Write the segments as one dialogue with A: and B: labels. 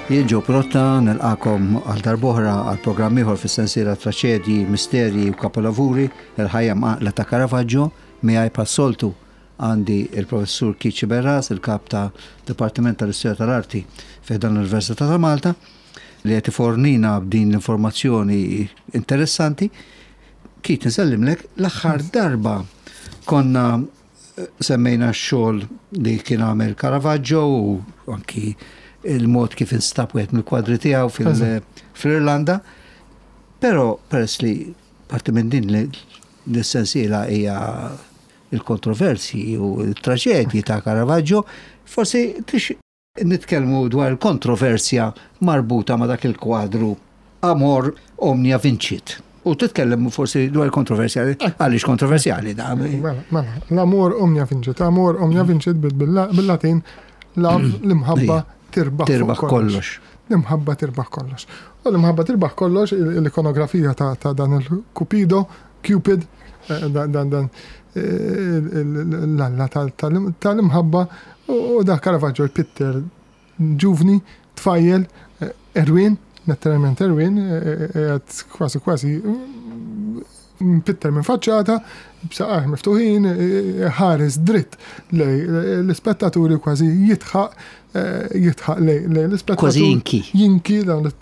A: Jiġu Protta nilqakom għal darbohra għal programm ieħor fis-sensiela traċedji, misteri u kapolavuri il-ħajja maqla ta' Caravaggio miegħi passoltu għandi il-professur Kiċi Berras, il-kap ta' Dipartiment tal-Istorja tal-Arti f'dan l-Università ta' Malta li qed ifornina b'din l-informazzjoni interessanti. Kit nsellimlek l-aħħar darba konna semmejna x-xogħol li kien għamel Caravaggio u anki il-mod kif instab wieħed mill-kwadri tiegħu fl-Irlanda, però peress li parti minn din l-sensiela hija il-kontroversi u l-traġedji ta' Caravaggio, forsi trix nitkellmu dwar il-kontroversja marbuta ma' dak il-kwadru Amor Omnia Vincit. U titkellem forsi dwar il-kontroversja, għaliex kontroversjali da.
B: Mela, l-Amor Omnia Vincit. Amor Omnia Vincit bil-Latin l-imħabba tirbaħ kollox. L-imħabba tirbaħ kollox. U l-imħabba tirbaħ kollox l-ikonografija ta' dan il-Cupido, Cupid, dan l-alla tal-imħabba u da Caravaggio il-Pitter ġuvni, tfajjel, Erwin, letteralment Erwin, kważi Pitter minn faċċata, b'saqaħ miftuħin, ħares dritt l-spettaturi kważi jitħaq l-spettaturi.
A: Kważi
B: jinki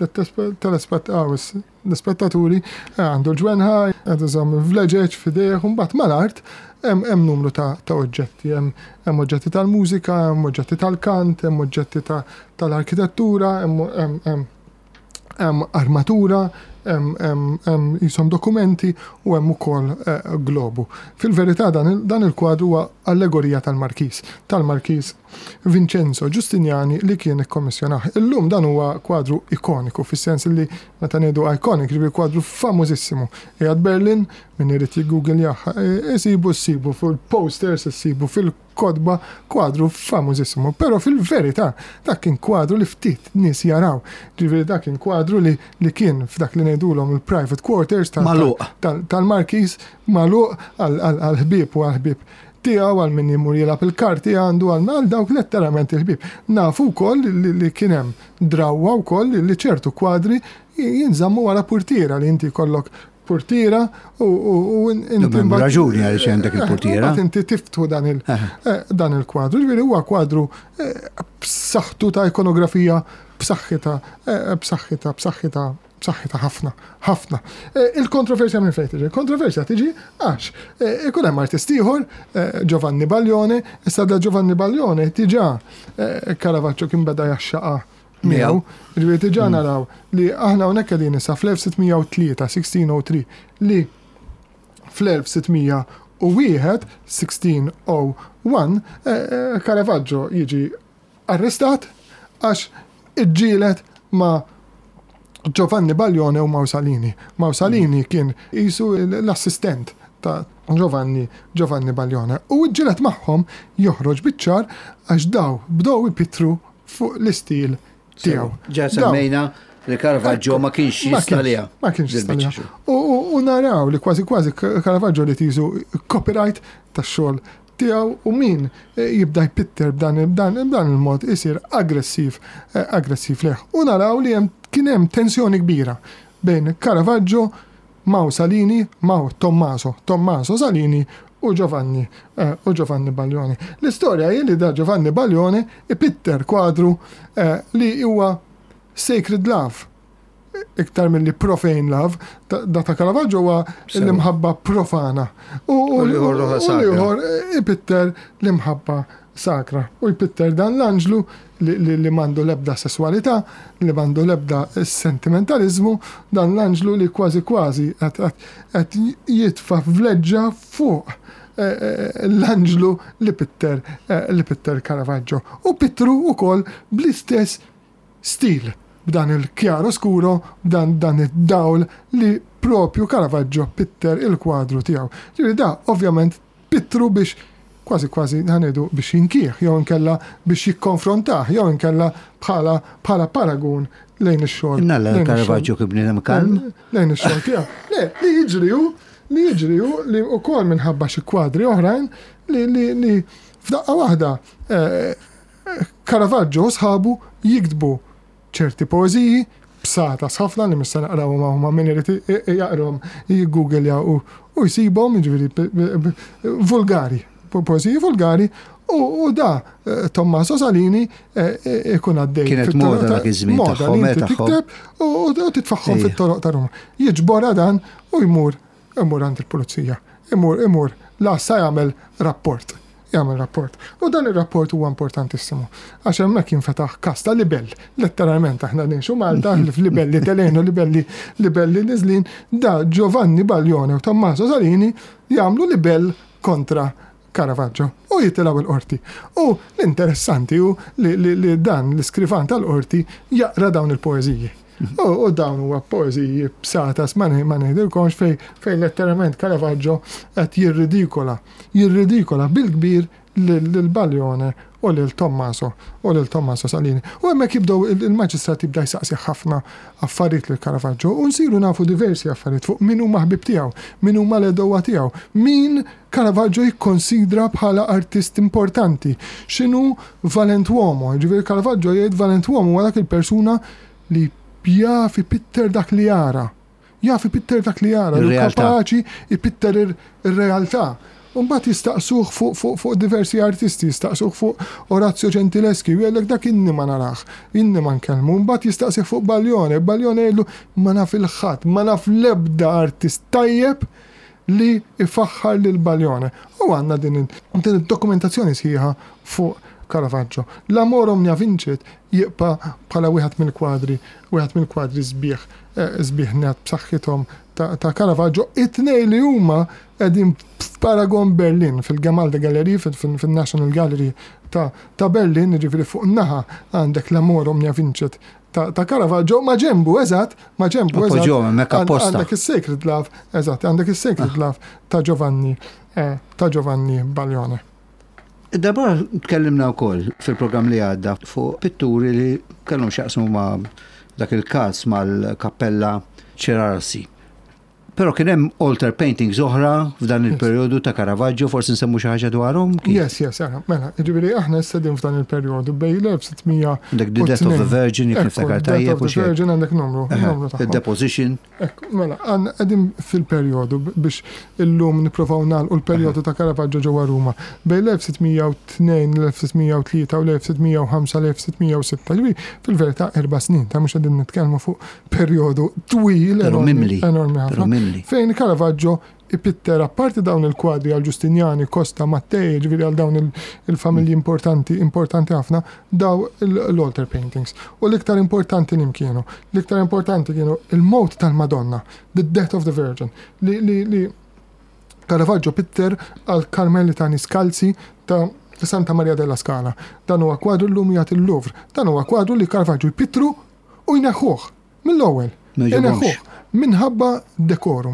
B: l-spettaturi għandu l-ġwenħa, għadżom vleġeċ fideħ, un bat mal-art, hemm numru ta' oġġetti, hemm oġġetti tal-mużika, hemm oġġetti tal-kant, hemm oġġetti tal-arkitettura, hemm armatura, hemm jisom dokumenti u hemm ukoll globu. Fil-verità dan il-kwadru huwa allegorija tal-Markis Vincenzo Giustiniani li kien ikkommissjonah. Illum dan huwa kwadru ikoniku fis-sens li meta ngħidu iconic, ġifieri kwadru famużissimu. Qiegħed Berlin min irid jiggoogle jaħ, isibu fil-posters, isibu fil-kodba kwadru famużissimu. Però fil-verità dak kien kwadru li ftit nies jaraw. Ġifieri dak kien kwadru li kien f'dak li ngħidulhom il-private quarters tal-Markis magħluq għal-ħbieb u għal-ħbieb tiegħu għal min jimur jilab il-karti għandu għal dawk letteralment il-ħbieb. Nafu wkoll li kien hemm drawwa wkoll li ċertu kwadri jinżammu wara portiera li inti kollok portiera u inti
A: raġuni għaliex għandek il-portiera.
B: Inti tiftu dan il-kwadru. Ġifieri huwa kwadru b'saħħtu ta' ikonografija b'saħħitha ħafna. Il-kontroversja minn fejn tiġi? Il-kontroversja tiġi għax ikun hemm artist ieħor, Giovanni Baglione, issa da Giovanni Baglione tiġa Caravaggio kien beda jaxxaqa miegħu. Ġifieri tiġa naraw li aħna hawnhekk qegħdin issa fl-1603 li fl-1601 1601 Caravaggio jiġi arrestat għax iġġielet ma' Giovanni Baglione u Mausalini. Mausalini kien jisu l-assistent ta' Giovanni Baglione. U ġilet magħhom joħroġ biċ-ċar għax daw bdew ipitru fuq l-istil tiegħu.
A: Ġa semmejna li Caravaggio ma kienx jistalija.
B: Ma kienx jistalija. U naraw li kważi Caravaggio li tiżu copyright tax-xogħol tiegħu u min jibda jpitter b'dan il-mod isir aggressiv leħ. U naraw li kien hemm tensjoni kbira bejn Caravaggio, Mausalini, Tommaso Salini u Giovanni Baglione. L-istorja hi li da Giovanni Baglione ipitter kwadru li huwa Sacred Love, iktar mill-li profane love, da ta' Caravaggio huwa l-imħabba profana. U l-ieħor ipitter l-imħabba sakra. U jpitter dan l-anġlu li mandu lebda sessualità, li mandu lebda sentimentalizmu, dan l-anġlu li kważi qed jitfa' vleġġa fuq l-anġlu li pitter Caravaggio. U pittru ukoll bl-istess stil, b'dan il-kjaro skuro, b'dan id-dawl li propju Caravaggio pitter il-kwadru tiegħu. Ġifieri da ovvjament pittru biex kważi ħanedu biex jinkieħ, jew inkella biex jikkonfrontaħ, jew inkella bħala paragun lejn ix-xogħol.
A: Nalla Caravaggio kif bniedem kalm?
B: Lejn ix-xogħol tiegħu. Le, li jiġriju li wkoll minħabba xi kwadri oħrajn li f'daqqa waħda Caravaggio u sħabu jiktbu ċerti poeziji b'sata ħafna li mista naqrawhom ma' min irid jaqrawhom jiggooglja u jsibhom jiġifieri vulgari, poeziji vulgari. U da, Tommaso Salini ikun għaddej.
A: Kienet moda dak iż-żmien tagħhom
B: tikteb u titfaħħom fit-toroq ta' Ruma. Jiġbora dan u jmur għand il-pulizija. Imur la sa jagħmel rapport. U dan ir-rapport huwa importantissimu. Għax hemmhekk jinfetaħ kas ta' libell. Letteralment aħna ninxu Malta f'livelli telenu, livelli niżlin, da Giovanni Baglione u Tommaso Salini jagħmlu libell kontra Caravaggio u jitilaw il-qorti. U l-interessanti u li dan l-iskrifan tal-qorti jaqra dawn il-poeziji. U dawn huwa poeziji b'satas ma ngħidilkomx fej letteralment Caravaggio qed jirridikola bil-kbir lil-Baglione u lil-Tommaso Salini. U hemmhekk jibdew il-maġistrat jibda jsaqsi ħafna affarijiet lil Caravaggio u nsiru nafu diversi affarijiet fuq min huma ħbib tiegħu, min huma l-edowa tiegħu, min Caravaggio jikkonsidra bħala artist importanti. X'inhu valentuomo? Ġifieri Caravaggio jgħid valentuomo huwa dak il-persuna li jafi pitter dak li jara. Kapaċi ipitter ir-realtà. Mbagħad jistaqsuh fuq diversi artisti, jistaqsuh fuq Orazio Gentileschi, u jgħidlek dak inni ma narax, inni ma nkellmu. Mbagħad jistaqsih fuq Baglione jgħidlu ma naf il-ħadd, ma naf l-ebda artist tajjeb li ifaħħar lil Baglione. U għandna din id-dokumentazzjoni sħiħa fuq Caravaggio. L-Amor Omnia Vincit jibqa' bħala wieħed mill-kwadri sbieħ net b'saħħithom ta' Caravaggio, it-tnejn li huma qegħdin f'Paragon Berlin fil-Gemalde Gallery fil-National Gallery ta' Berlin, jiġifieri fuq naħa għandek L-Amor Omnia Vincit ta' Caravaggio, ma ġembu eżatt, għandek is-Sacred Love, għandek is-Sacred Love ta' Giovanni Baglione.
A: Darba tkellimna wkoll fil-programm li għadda fuq pitturi li kellhom x'jaqsmu ma' dak il-każ mal-Kappella Cerarsi. Però kien hemm altar paintings oħra f'dan il-perjodu ta' Caravaggio, forsi nsemmu xi ħaġa dwarhom?
B: Yes, mela, jiġifieri aħna stedin f'dan il-perjodu bej l-1600.
A: Għandek The Death of the Virgin, jekk niftakar tajjeb u xi.
B: Virgin għandek numru tagħha.
A: The Deposition.
B: Mela, qegħdin fil-perjodu biex illum nippruvaw nagħlqu l-perjodu ta' Caravaggio ġewwa Ruma. Bej l-1602, l-1603 u l-1605 l-1606. Fil-verità 4 snin, ta' mhux qegħdin nitkellmu fuq perjodu twil enormi ħafna. Fejn Caravaggio ipitter apparti dawn il-kwadri għal Giustiniani, Costa, Mattei, ġifieri għal dawn il-familji importanti ħafna, daw l-altar paintings. U l-iktar importanti kienu. L-iktar importanti kienu il-mowt tal-Madonna, The Death of the Virgin, li Caravaggio pitter għal Karmelitani Scalzi ta' Santa Maria della Scala. Dan huwa kwadru l-lum jagħti l-Louvre. Dan huwa kwadru li Caravaggio jpittru u jneħħuh mill-ewwel. Minħabba dekor.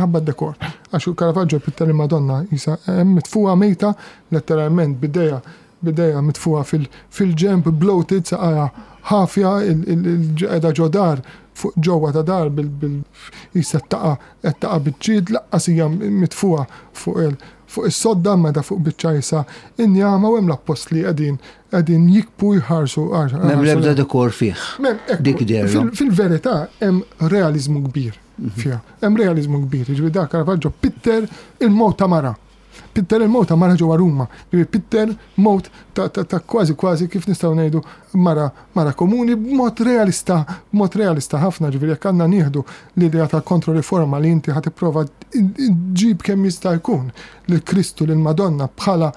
B: Għaxu Caravaggio pitter il-Madonna jisa mitfuqa mejta, letteralment bideja mitfuqa fil-ġemp bloated saqaja ħafja il-ġeda ġodar fuq ġewwa ta' dar jisa taqa biċċid laqqas hija mitfuqa fuq is-sodda meta fuq biċċajsa injama u hemm l-appost li qegħdin jikbu jħarsu
A: M'hemm l-ebda dekor fih. Dik
B: fil-verità hemm realizmu kbir fiha. Hemm realizmu kbir. Jiġifieri dak Caravaggio pitter il-mowt ta' mara. Pitter il-mowt ta' mara ġewwa Ruma. Pitter mowt ta' kważi kif nistgħu ngħidu mara komuni b'mod realista ħafna, ġifieri jekk għandna nieħdu l-idea ta' kontroriforma li inti ħad tipprova ġib kemm jista' jkun lil Kristu lil Madonna bħala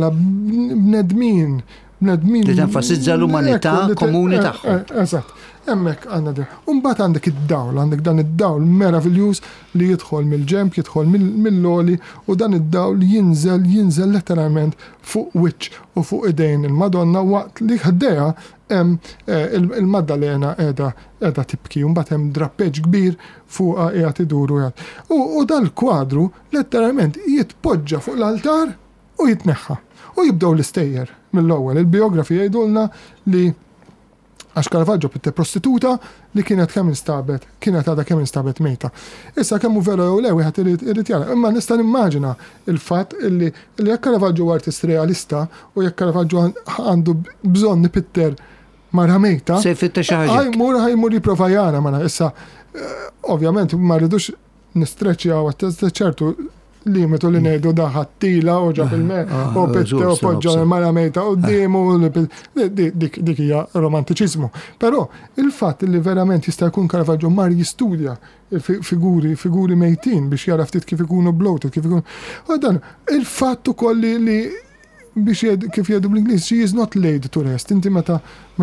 B: bnedmin li
A: tenfasizza l-umanità komuni tagħhom.
B: Eżatt. Hemmhekk għandna din. U mbagħad għandek id-dawl, għandek dan id-dawl meravigliuż li jidħol mill-ġemp, jidħol mill-loli u dan id-dawl jinżel letteralment fuq wiċċ u fuq idejn il-Madonna waqt li ħaddejha hemm il-Maddalena qiegħda tibki u mbagħad hemm drappeġġ kbir fuqha qiegħed iduru. U dal-kwadru letteralment jitpoġġa fuq l-altar u jitneħħa. U jibdew l-istejjer mill-ewwel. Il-biografi jgħidulna li għax Caravaggio pitte prostituta li kienet għadha kemm instabet mejta. Issa kemm hu vera jew le wieħed irid jara. Imma nista' nimmaġina il-fatt li jekk Caravaggio artist realista u jekk Caravaggio għandu bżonn nipitter mara mejta.
A: Se jfittex xi ħaġa.
B: Ħajmur jipprova jara mara issa ovvjament ma rridux nistreċjaw ċertu limitu li ngħidu daħattila u ġab il-me u pitte u poġġa l-mara mejta qudiemu dik hija romantiċiżmu. Però il-fatt li verament jista' jkun Caravaggio mar jistudja figuri mejtin biex jara ftit kif ikunu bloated, kif ikunu. U dan il-fatt ukoll li biex kif jgħidu bl-Ingliż she is not laid to rest. Inti meta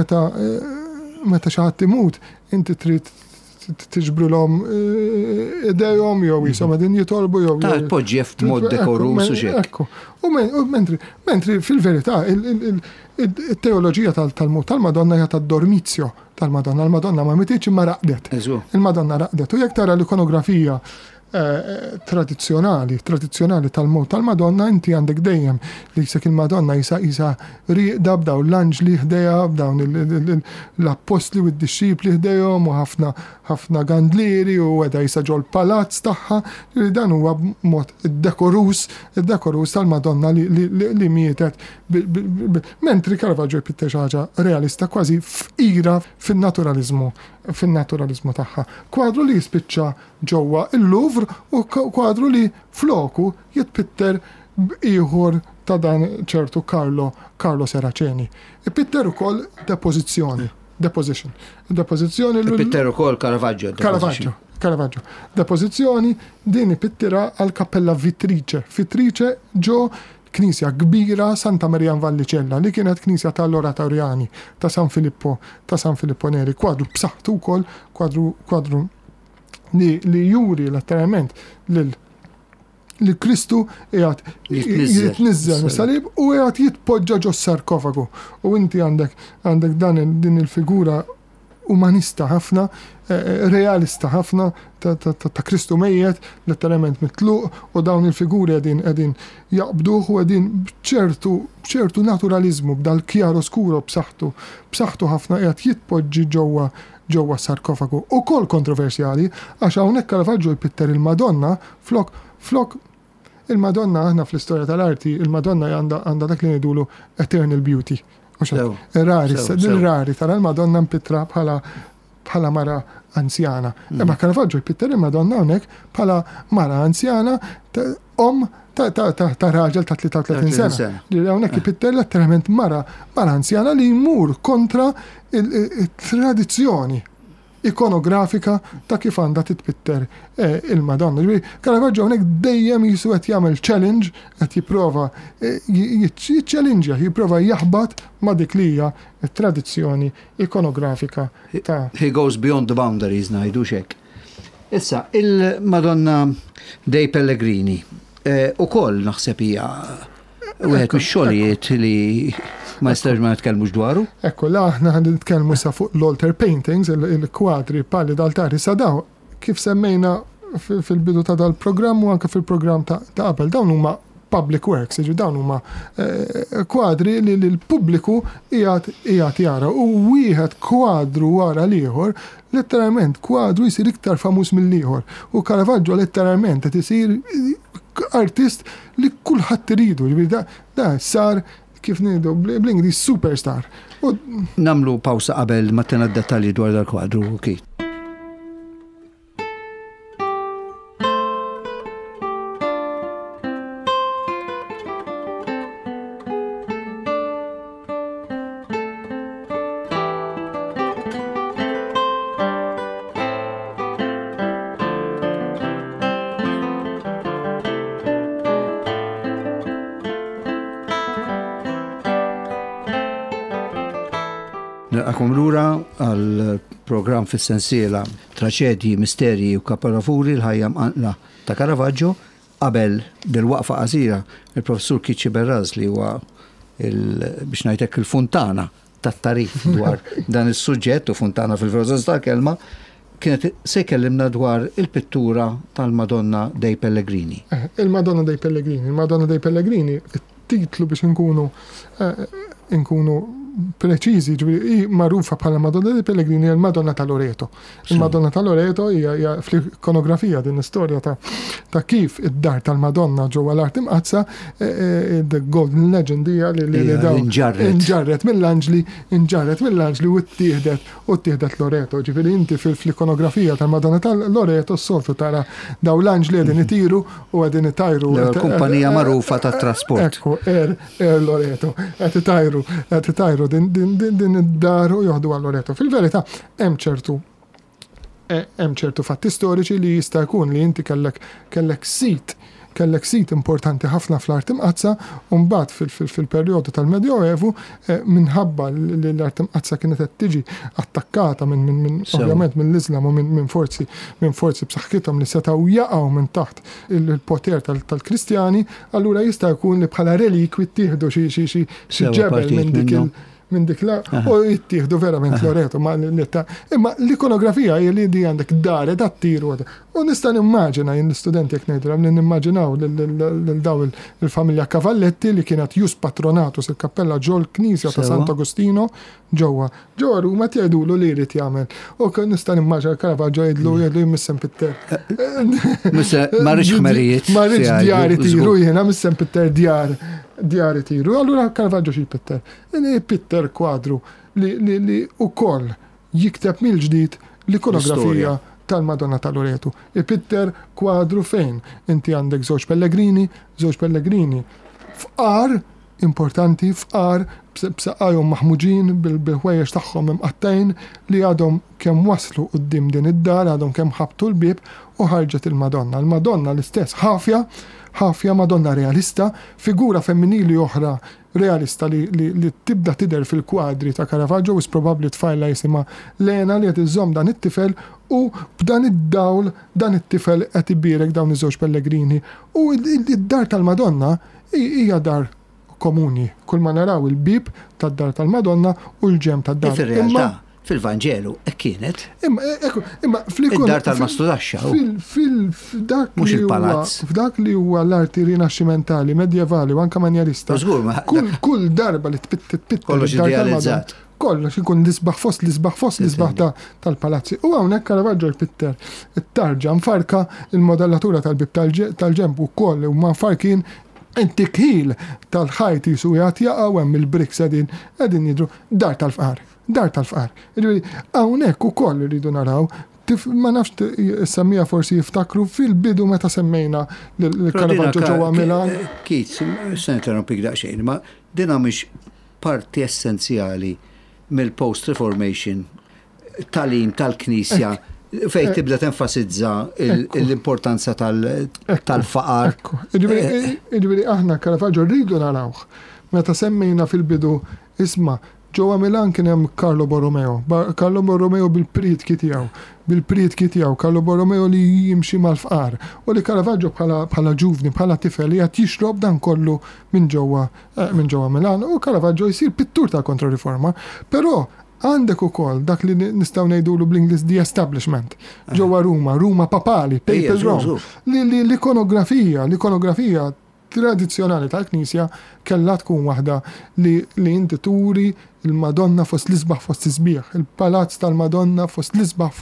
B: xi ħadd imut, inti trid tiġbru l-om idejhom jew jisom għadin jitolbu jew.
A: Poġġi f'mod dekorus u xek.
B: Ekku. U mentri fil-verità il-teoloġija tal-mut tal-Madonna hija tad-dormizio tal-Madonna. Il-Madonna ma mititx imma raqdet. Il-Madonna raqdet. U jekk tara l-ikonografija tradizzjonali tal-mut tal-Madonna, inti għandek dejjem li jisek il-Madonna jisa riqda b'daw l-anġli ħdeja, b'dawn l-appostli u d-disċipli ħdejhom u ħafna gandlieri u għeda jisa ġol palazz tagħha, li dan huwa mod id-dekorus tal-Madonna li mietet. Mentri Caravaggio jpitte ħaġa realista kważi f'ira fin-naturalizmu tagħha. Kwadru li jispiċċa ġewwa il-Louvre u kwadru li floku jitpitter ieħor ta' dan ċertu Carlo Seraceni. Ippitter ukoll deposition.
A: Ippitter ukoll
B: Caravaggio. Depożizzjoni din ipittira għal Kappella Vitrice ġo knisja kbira Santa Maria in Vallicella li kienet knisja tal-Oratoriani ta' San Filippo Neri. Kwadru b'saħħtu wkoll, kwadru li juri letteralment li Kristu qiegħed jitniżżel mis-salib u qiegħed jitpoġġa ġo s-sarkofagu. U inti għandek din il-figura umanista ħafna, realista ħafna ta' Kristu mejjed, letteralment mitluq u dawn il-figuri qegħdin jaqbduh u qegħdin b'ċertu naturalizmu b'dal kjaro skuro b'saħħtu ħafna qiegħed jitpoġġi ġewwa sarkofagu. Ukoll kontroversjali għax hawnhekk Caravaggio jpitter il-Madonna flok il-Madonna aħna fl-istorja tal-arti, il-Madonna għandha dak li ngħidulu eternal beauty. Rari tara l-Madonna mpittra bħala mara anzjana. Ma Caravaggio jpitter il-Madonna hawnhekk bħala mara anzjana ta' raġel ta' 33 sena. Li hawnhekk jpitter letteralment mara anzjana li jmur kontra il-tradizzjoni ikonografika ta' kif għandha titpitter il-Madonna. Caravaggio hawnhekk dejjem jisu qed jagħmel challenge, qed jipprova jiċċallenġja, jipprova jaħbad ma' dik li hija tradizzjoni ikonografika ta'
A: He goes beyond the boundaries ngħidu hekk. Issa il-Madonna dei Pellegrini ukoll naħseb hija wieħed mix-xogħlijiet li ma jistax ma nitkellmux dwaru. Ekku,
B: aħna nitkellmu sa fuq l-altar paintings, il-kwadri palli d'altari sa daw kif semmejna fil-bidu ta' dal-programm u anke fil-programm ta' qabel. Dawn huma public works, dawn huma kwadri li l-pubbliku qiegħed jara u wieħed kwadru wara l-ieħor, letteralment kwadru jsir iktar famuż mill-ieħor. U Caravaggio letteralment qed isir artist li kulħadd iridu. Da sar kif ngħidu bl-Ingliż superstar.
A: Namlu pawsa qabel ma tina d-dettalji dwar dal-kwadru okej. Nilqakom lura għal-programm fis-sensiela Traċedji, Misterji u Kapolavuri l-ħajja mqanqla ta' Caravaggio. Qabel bil-waqfa qasira il-professur Kiċi Berraz li huwa biex ngħidlek il-funtana tat-tarif dwar dan is-suġġett u funtana fil-prożess tal-kelma kienet se jkellimna dwar il-pittura tal-Madonna dei Pellegrini.
B: Il-Madonna dei Pellegrini, it-titlu biex inkunu preċiżi, ġifieri magħrufa bħala Madonna dei Pellegrini hija l-Madonna ta' Loreto. Il-Madonna ta' Loreto hija fl-ikonografija din l-istorja ta' kif id-dar tal-Madonna ġewwa l-art imqazza the Golden Legend hija li daw inġarret mill-Anġli u ttieħdet Loreto. Ġifieri inti fl-ikonografija tal-Madonna tal-Loreto s-soltu tara daw l-Anġli qegħdin itiru u qegħdin itajru.
A: Kumpanija magħrufa tat-trasport.
B: Ekku, Loreto, qed itajru din id-dar u joħdu għal Loreto. Fil-verità hemm ċertu fatti storiċi li jista' jkun li inti kellek sit importanti ħafna fl-art imqazza u mbagħad fil-perjodu tal-Medjoevu minħabba li l-art imqazza kienet qed tiġi attakkata minn ovvjament mill-Iżlam u minn forzi b'saħħithom li setgħu jaqgħu minn taħt il-poter tal-Kristjani, allura jista' jkun li bħala relikwi ttieħdu xi ġebel minn dik u jittieħdu verament Loreto imma l-ikonografija hija li għandek dar tat-tiru u nista' nimmaġina jien l-istudenti jekk ngħidilhom li nimmaġinaw lil daw il-familja Cavalletti li kienet Jus Patronatus il-kappella ġol Knisja ta' Sant'Agostino ġewwa Ruma tgħidulu li jrid jagħmel. U nista' nimmaġina Caravaggio jgħidlu Missen Pitter.
A: Ma rridx ħmerijiet.
B: Ma rridx djari tiru jiena Missen Pitter djari tiru. Allura Caravaggio xi Pitter. Pitter kwadru li ukoll jikteb mill-ġdid l-ikonografija tal-Madonna ta' Loreto. Pitter kwadru fejn? Inti għandek żewġ Pellegrini fqar importanti b'saqajhom maħmuġin bil-ħwejjeġ tagħhom imqattejn li għadhom kemm waslu quddiem din id-dar, għadhom kemm ħabtu l-bieb u ħarġet il-Madonna. Il-Madonna l-istess ħafja Madonna realista, figura femminili oħra realista li tibda tidher fil-kwadri ta' Caravaggio is probabbli tfajla jisimha Lena li qed iżomm dan it-tifel u b'dan id-dawl dan it-tifel qed ibierek dawn iż-żewġ Pellegrini. U id-dar tal-Madonna hija dar komuni. Kull ma naraw il-bib tad-dar tal-Madonna u l-ġem tad-dar.
A: Fil-realtà, fil-Vanġelu, kienet.
B: Imma
A: id-dar tal-Mastudaxxa.
B: F'dak li huwa l-arti rinaxximentali, medjevali u anke manjerista. Kull darba li tpitt
A: kollox idealizzat.
B: Kollox ikun lisbaħ fost tal-palazzi. U hawnhekk Caravaggio l-Pitter it-tarġa mfarka il-modellatura tal-bib tal-ġemp ukoll huma farkin intikħil tal-ħajti su jaqgħu hemm il-briks qegħdin jidru dar tal-fqar. Hawnhekk ukoll iridu naraw ma nafx semmija forsi jiftakru fil-bidu meta semmejna l-Caravaggio ġewwa Milan.
A: Kit, se ninterrompik daqsxejn, ma dinha mhix parti essenzjali mill-post-reformation tal-im tal-Knisja fejn tibda tenfasizza l-importanza tal-faqar.
B: Jiġifieri aħna Caravaggio rridu narawh. Meta semmejna fil-bidu isma' ġewwa Milan kien hemm Carlo Borromeo bil-pritki tiegħu, Carlo Borromeo li jimxi mal-fqar. U li Caravaggio bħala ġuvni, bħala tifel li qed jixrob dan kollu minn ġewwa Milan u Caravaggio jsir pittur ta' kontrariforma, però għandek ukoll dak li nistgħu ngħidulu bl-Ingliż the establishment ġewwa Ruma papali, Papal Rome. L-ikonografija tradizzjonali tal-Knisja kellha tkun waħda li inti turi il-Madonna fost l-isbaħ fost isbieħ, il-palazz tal-Madonna fost l-isbaħ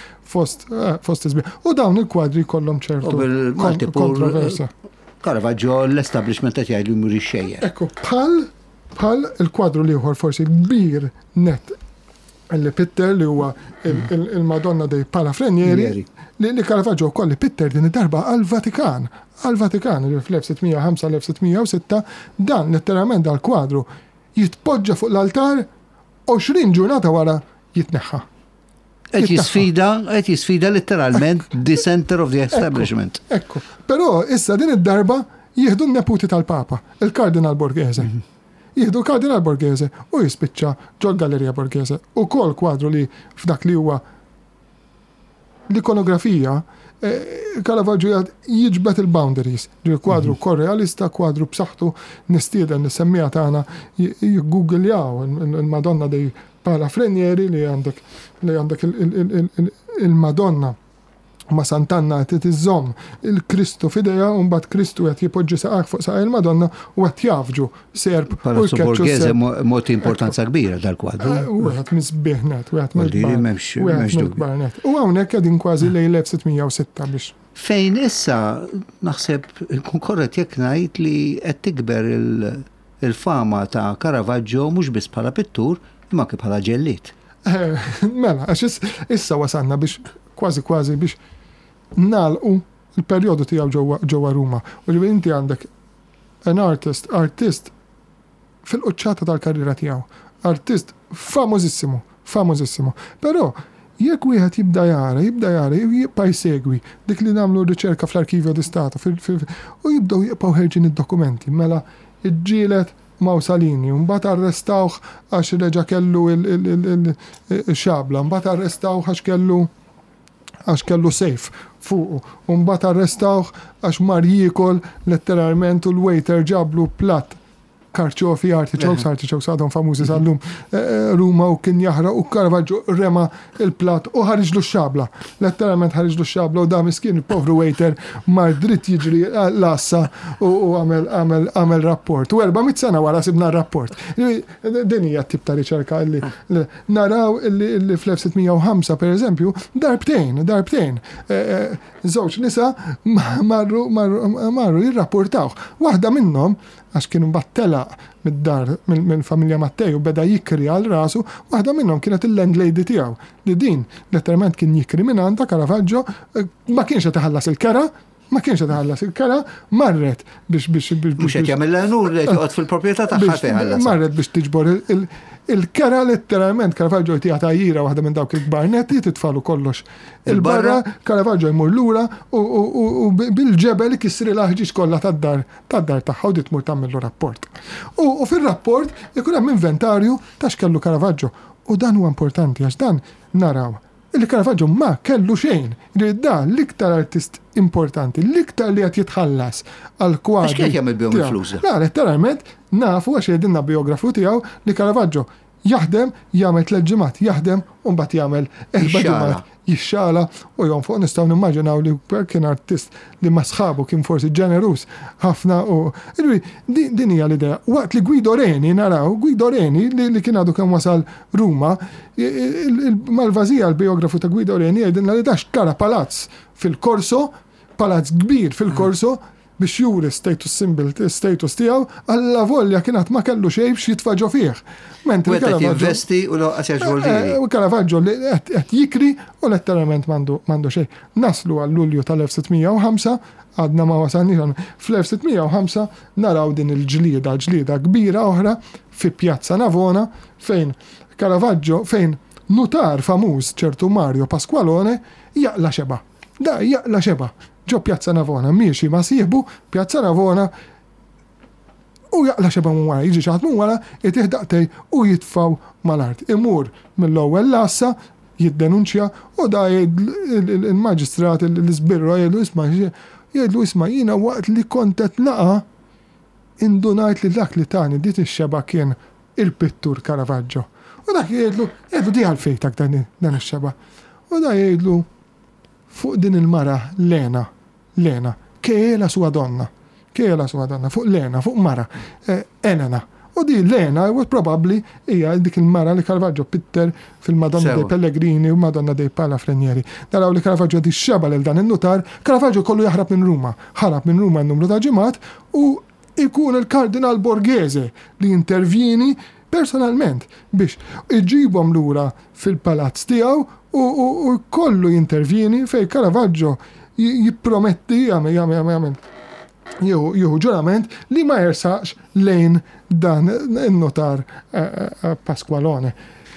B: fost isbieħ. U dawn il-kwadri kollhom ċertu kontroversja.
A: Caravaggio l-establishment qed jgħidu jmur ix-xejjer.
B: Ekku, bħal il-kwadru li ieħor forsi kbir net li Pitter li huwa il-Madonna dei Palafrenieri li Caravaggio wkoll li Pitter din id-darba għal-Vatikan li fl-1605-1606 dan letteralment dal-kwadru jitpoġġa fuq l-altar 20 ġurnata wara jitneħħa.
A: Qed jisfida letteralment the center of the establishment.
B: Ekku. Però issa din id-darba jieħdu n-neputi tal-Papa, il-Kardinal Borghese. Jieħdu Kardinal Borghese u jispiċċa ġol Galleria Borghese. U kol kwadru li f'dak li huwa l-ikonografija Caravaggio jiġbet il-boundaries. Kwadru korrealista, kwadru b'saħħtu nistieden nissemmija tagħna jiggoogljaw il-Madonna dei Palafrenieri li għandek il-Madonna ma Sant'Anna tiżżomm il-Kristu f'idejha u mbagħad Kristu qed jipoġġi saqak fuq saq il-Madonna u qed jafġu serb u
A: Palazzo Borghese moti importanza kbira dal-kwadru.
B: Wieħed misbieħnet, wieħed
A: m'hemmx
B: mill-barnet. U hawnhekk qegħdin kważi lejn 1606 biex.
A: Fejn issa naħseb nkun korrett jekk ngħid li qed tikber il-fama ta' Caravaggio mhux biss bħala pittur imma anke bħala ġellied.
B: Mela, għax issa wasanna biex kważi biex nagħlqu il-perjodu tiegħu ġewwa Ruma. U ġifieri inti għandek an artist fil-quċċata tal-karriera tiegħu. Artist famożissimo. Però jekk wieħed jibda jara, jibqa' jsegwi dik li nagħmlu riċerka fl-Arkivju di Stato u jibdew jibqgħu ħerġin id-dokumenti mela iġġielet Mussolini, mbagħad arrestawh għax reġa' kellu il-xabla, mbagħad arrestawh għax kellu sejf fuq, u mbagħad arrestawh għax mar jiekol letteralment u l-waiter ġablu platt karċofi artichokes għadhom famużi sal-lum Ruma u kien jaħraq u Caravaggio rema il-platt u ħariġlu x-xabla. Letteralment ħariġlu x-xabla u da miskin il-povru waiter mar dritt jiġri l-assa u għamel rapport. U 400 sena wara sibna rapport. Din hija t-tip ta' riċerka li naraw li fl-1605 per eżempju darbtejn. Żewġ nisa marru jirrapportaw. Waħda minnhom għax kienu battela mid-dar mill-familja Mattej u beda jikri għal rasu, waħda minnhom kienet il-landlady tiegħu. Li din letteralment kien jikri minn għandha Caravaggio, ma kienx qed iħallas il-kera, marret biex
A: mhux qed jagħmel nur li joqgħod fil-proprjetà tagħha tiħallas.
B: Marret biex tiġbor il-kera letteralment Caravaggio jtija tajjira waħda minn dawk il-kbarnetti titfalu kollox il-barra, Caravaggio jmur lura u bil-ġebel kissri laħġiġ kollha tad-dar tagħha u dit tmur tagħmillu rapport. U fir-rapport ikun hemm inventarju ta' x'kellu Caravaggio. U dan huwa importanti għax dan naraw. Il-Caravaggio ma kellu xejn. Dan l-iktar artist importanti, l-iktar li qed jitħallas għal kwadri.
A: X'kien jagħmel bihom il-flus?
B: Letteralment nafu għax jedinna biografu tiegħu li Caravaggio jaħdem, jagħmel 3 ġimgħat, jaħdem u mbagħad jagħmel 4 ġimgħat jixxala u jom fuq nistgħu nimmaġinaw li kien artist li ma sħabu kien forsi ġenerus ħafna u din hija l-idea. Waqt li Guido Reni naraw, Guido Reni li kien għadu kemm wasal Ruma, mal-Vazija l-biografu ta' Guido Reni jgħidilna li dax kara palazz fil-Korso, palazz kbir fil-Korso biex juri status tiegħu alla volja kienet ma kellu xejn biex jitfaġġu fih.
A: Mentri jinvesti u loqgħod jaġġoldi.
B: Caravaggio li qed jikri u letteralment m'għandu xejn. Naslu għal Lulju tal-1605 għadna ma wasalniex fl-1605 naraw din il-ġlieda kbira oħra fi Pjazza Navona fejn Caravaggio fejn nutar famuż ċertu Mario Pasqualone jaqla xeba. Da jaqla xeba. Ġo Pjazza Navona, miexi ma sieħbu Pjazza Navona u jaqla xeba minn wara, jiġi xaħat minn wara, jitiħdaqtej u jitfaw mal-art. Imur mill-ewwel lassa, jiddenunċja u da il-maġistrat, l-sbirra jgħidlu isma jina waqt li kontet naqa indunajt li dak li tani dit ix-xeba kien il-pittur Caravaggio. U dak jgħidlu di għalfejtak dan ix-xeba. U da jgħidlu fuq din il-mara Lena, che la sua donna, fuq Lena, fuq mara, Elena. U di Lena, was probably, hija dik il-mara li Caravaggio pitter fil-Madonna dei Pellegrini u Madonna dei Palafrenieri. Naraw li Caravaggio di xaba lil dan il-notar, Caravaggio kollu jaħrab minn Ruma. Ħarab minn Ruma n-numru ta' ġimgħat u ikun il-Kardinal Borghese li intervjini personalment biex iġibhom lura fil-palazz tiegħu u kollu jintervjeni fej Caravaggio jipprometti jagħmel jieħu ġurament li ma jersax lejn dan il-notar Pasqualone.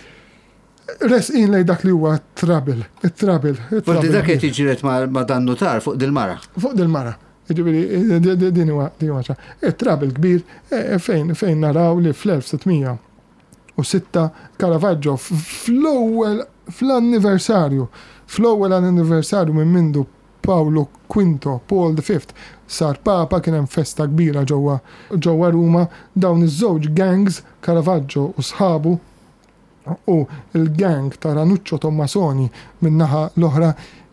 B: Resqin lej dak li huwa trabil.
A: Forti dak qed jiġret ma' dan notar fuq dil-mara.
B: Fuq dil-mara. Ġifieri din huwa trabil kbir fejn naraw li fl-1606 Caravaggio fl-ewwel anniversarju minn mindu Paolo V, Paul V, sar papa kien hemm festa kbira ġewwa Ruma, dawn iż-żewġ gangs Caravaggio u sħabu u il-gang ta' Ranuccio Tommasoni min-naħa l-oħra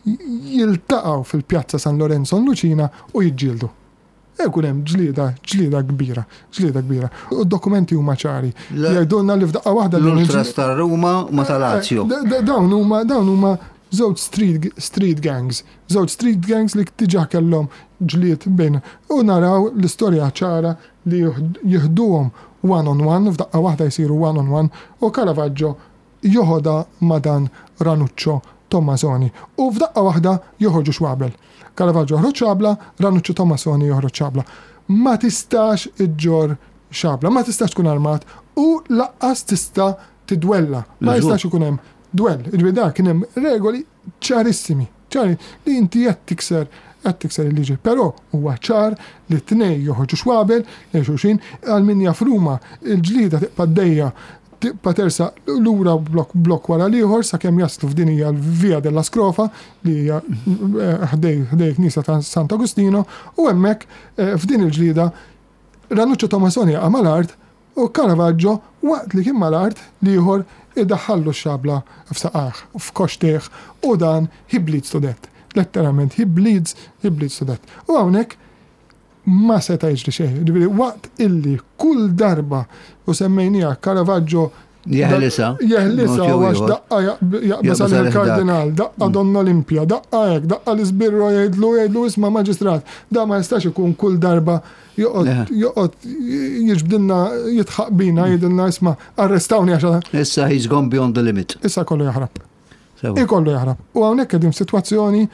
B: jiltaqgħu fil-Pjazza San Lorenzo Lucina u jiġġieldu. Kun hemm ġlieda kbira. U d-dokumenti huma ċari. Jgħidulna li f'daqqa waħda
A: l-Ultras ta' Ruma ma ta' Lazio.
B: Dawn huma żewġ street gangs li diġà kellhom ġlied bejn u naraw l-istorja ċara li jieħduhom one-on-one, f'daqqa waħda jsiru one-on-one u Caravaggio joħodha ma' dan Ranuccio Tommasoni. U f'daqqa waħda joħorġu xwabel. Caravaggio joħroġ xabla, Ranuccio Tommasoni joħroġ xabla. Ma tistax iġġor xabla, ma tistax tkun armat u laqqas tista' tidwella. Ma jistax ikun hemm dwell. Ġbida kien hemm regoli ċarissimi. ċari li inti qed tikser il-liġi. Però huwa ċar li t-tnej joħorġu xwabel, xulxin, għal min jafruma il-ġlida tibqa' dejja tibqa' tersa lura blok wara liħor sakemm jaslu f'din hija l-Via della Scrofa li hija ħdej Knisa ta' Sant'Agostino u hemmhekk f'din il-ġlida Ranuccio Tommasoni għamal art u Caravaggio waqt li kien mal-art liħor iddaħħallu x-xabla f'saqaħ, f'koxteħ u dan he bleeds to death. Letteralment, he bleeds to death. U hawnhekk ma seta' jiġri xejn. Waqt illi kull darba u semmejnija Caravaggio
A: jeħlisa
B: għax daqqa jaqbas għal-kardinal, daqqa Donna Olimpia, daqqa hekk, daqqa l-isbirro jgħidlu isma' maġistrat. Da ma jistax ikun kull darba joqgħod jiġbdilna jitħaq bina jgħidilna isma' arrestawni għax.
A: Issa he's gone beyond the limit.
B: Issa kollu jaħrab. Ikollu jaħrab. U hawnhekk qegħdin f'sitwazzjoni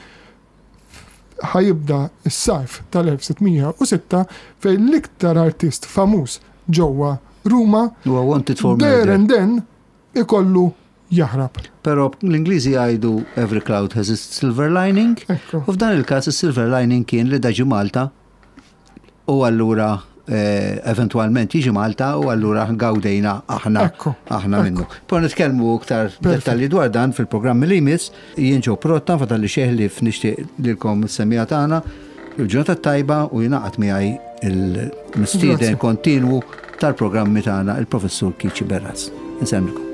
B: ħajibda s-sajf tal-1606 fejn l-iktar artist famuż ġewwa Ruma there and then ikollu jaħrab.
A: Però l-Ingliżi jgħidu every cloud has a silver lining. U f'dan il-każ is-silver lining kien li daġi Malta u allura eventualment jiġi Malta u allura gawdejna aħna minnu. Però nitkellmu iktar dettalji dwar dan fil-programm li jmiss jien ġew Protta fadalli xeħlif nixtieq lilkom is-semmija tagħna il-ġurnata tajba u jingħaqad miegħi il-mistieden kontinwu tal-programmi tagħna il-Professur Kiċi Berras. Insemmilkom.